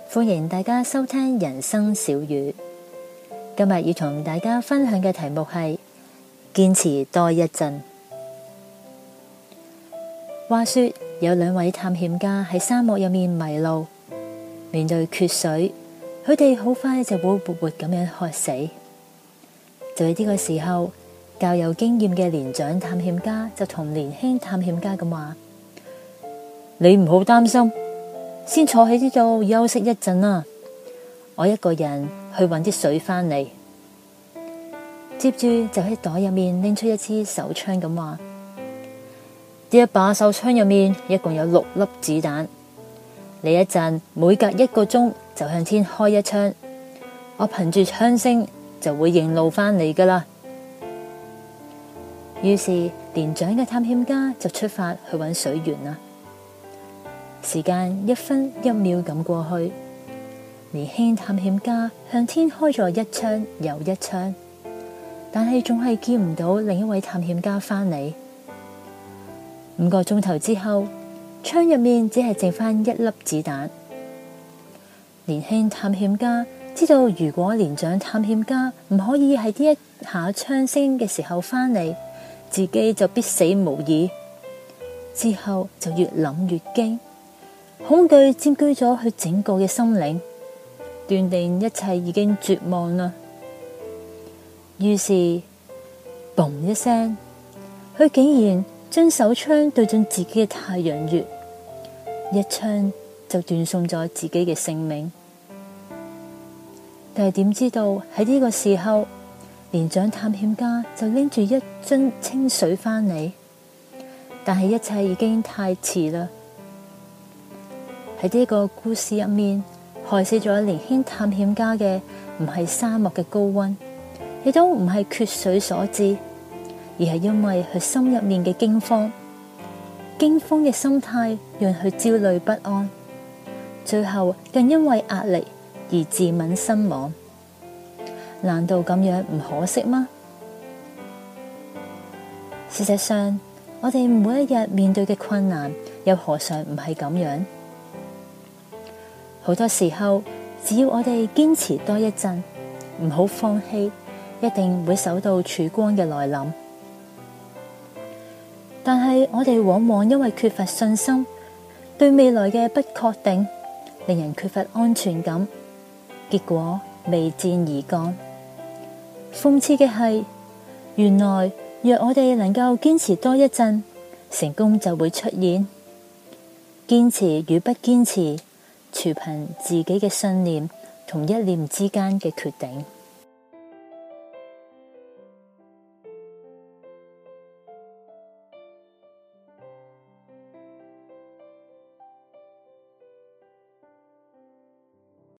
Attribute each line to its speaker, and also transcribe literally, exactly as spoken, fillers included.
Speaker 1: 歡迎大家收聽人生小語。今日要同大家分享嘅題目係堅持多一陣。話說有兩位探險家喺沙漠入面迷路，面對缺水，佢哋好快就會活活咁樣渴死。就喺呢個時候，較有經驗嘅年長探險家就同年輕探險家咁話：你唔好擔心，先坐喺呢度休息一陣啦，我一個人去搵啲水返嚟。接住就喺袋入面拎出一支手槍咁話：呢一把手槍入面一共有六粒子彈，你一陣每隔一個鐘就向天開一槍，我憑住槍聲就會認路返嚟噶啦。於是年長嘅探險家就出發去搵水源啦。時間一分一秒咁過去，年輕探險家向天開咗一槍又一槍，但係仲係見唔到另一位探險家返嚟。五個鐘頭之後，槍入面只係剩返一粒子彈。年輕探險家知道，如果年長探險家唔可以喺呢一下槍聲嘅時候返嚟，自己就必死無疑。之後就越諗越驚。恐懼佔據咗佢整個嘅心靈，斷定一切已經絕望啦。於是，嘣一聲，佢竟然將手槍對準自己嘅太陽穴，一槍就斷送咗自己嘅性命。但係點知道喺呢個時候，年長探險家就拎住一樽清水返嚟，但係一切已經太遲啦。喺呢個故事入面，害死咗年輕探險家嘅唔係沙漠嘅高溫，亦都唔係缺水所致，而係因為佢心入面嘅驚慌。驚慌嘅心態讓佢焦慮不安，最後更因為壓力而自刎身亡。難道咁樣唔可惜嗎？事實上，我哋每一日面對嘅困難，又何嘗唔係咁樣？好多時候，只要我哋堅持多一陣，唔好放棄，一定會守到曙光嘅來臨。但係我哋往往因為缺乏信心，對未來嘅不確定，令人缺乏安全感，結果未戰而降。諷刺嘅係，原來若我哋能夠堅持多一陣，成功就會出現。堅持與不堅持，全憑自己嘅信念同一念之間嘅決定。